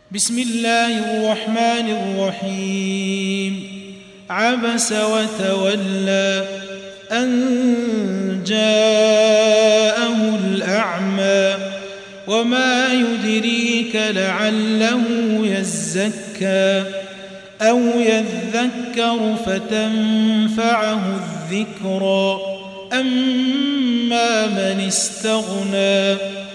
بسم الله الرحمن الرحيم عبس وتولى أن جاءه الأعمى وما يدريك لعله يزكى أو يذكر فتنفعه الذكرى أما من استغنى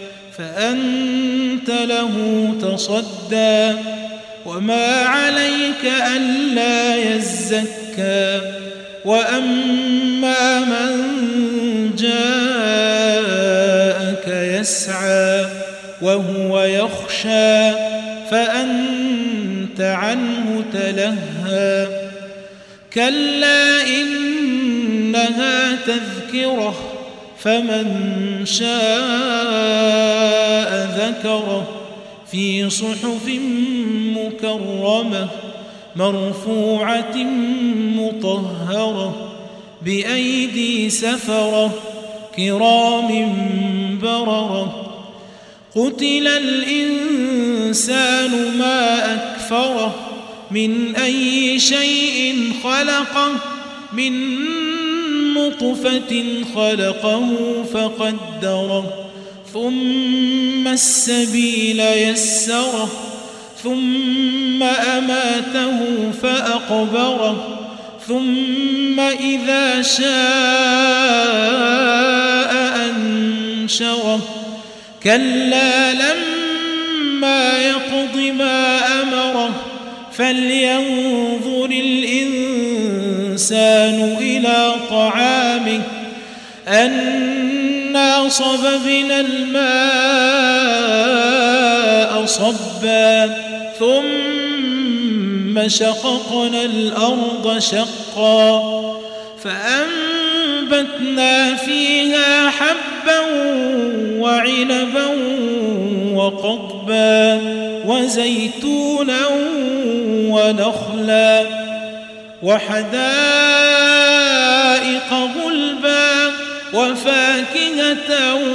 فأنت له تصدى وما عليك ألا يزكى وأما من جاءك يسعى وهو يخشى فأنت عنه تلهى كلا إنها تذكرة فمن شاء ذكره في صحف مكرمة مرفوعة مطهرة بأيدي سفرة كرام بررة قتل الإنسان ما أكفره من أي شيء خلقه من نطفة خلقه فقدره ثم السبيل يسره ثم أماته فأقبره ثم إذا شاء أنشره كلا لما يقض ما أمره فلينظر الإنسان إلى طعامه أنا صببنا الماء صبا ثم شققنا الأرض شقا فأنبتنا فيها حبا وعنبا وقضبا وزيتونا ونخلا وحدائق غلبا وفاكهة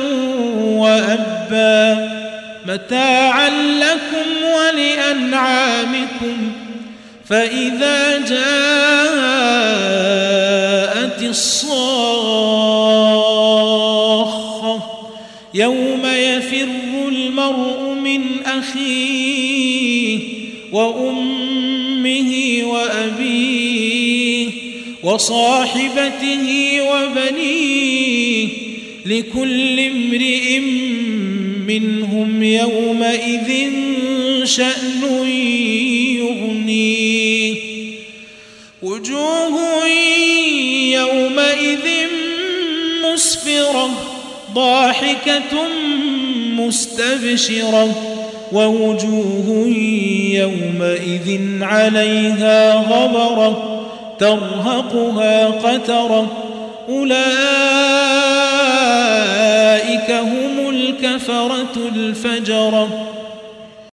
وأبا متاعا لكم ولأنعامكم فإذا جاءت الصاخة يوم يفر المرء من أخيه وأمه وأبيه وصاحبته وبنيه لكل امرئ منهم يومئذ شأن يغنيه وجوه يومئذ مسفرة ضاحكة مستبشرة ووجوه يومئذ عليها غبرة ترهقها قترة أولئك هم الكفرة الفجرة